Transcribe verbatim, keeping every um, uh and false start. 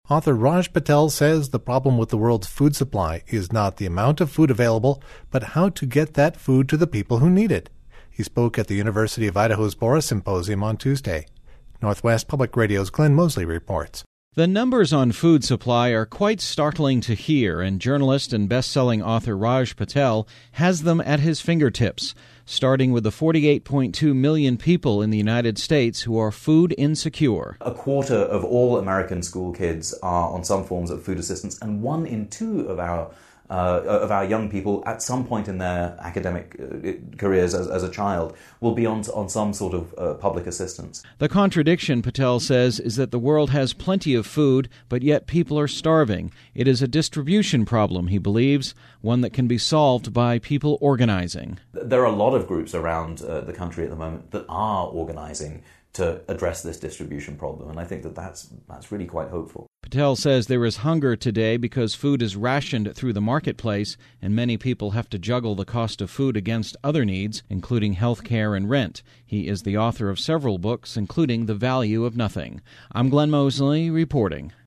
Author Raj Patel says the problem with the world's food supply is not the amount of food available, but how to get that food to the people who need it. He spoke at the University of Idaho's Boris Symposium on Tuesday. Northwest Public Radio's Glenn Mosley reports. The numbers on food supply are quite startling to hear, and journalist and best-selling author Raj Patel has them at his fingertips, starting with the forty-eight point two million people in the United States who are food insecure. A quarter of all American school kids are on some forms of food assistance, and one in two of our Uh, of our young people at some point in their academic uh, careers as, as a child will be on on some sort of uh, public assistance. The contradiction, Patel says, is that the world has plenty of food, but yet people are starving. It is a distribution problem, he believes, one that can be solved by people organizing. There are a lot of groups around uh, the country at the moment that are organizing to address this distribution problem, and I think that that's, that's really quite hopeful. Patel says there is hunger today because food is rationed through the marketplace, and many people have to juggle the cost of food against other needs, including health care and rent. He is the author of several books, including The Value of Nothing. I'm Glenn Mosley reporting.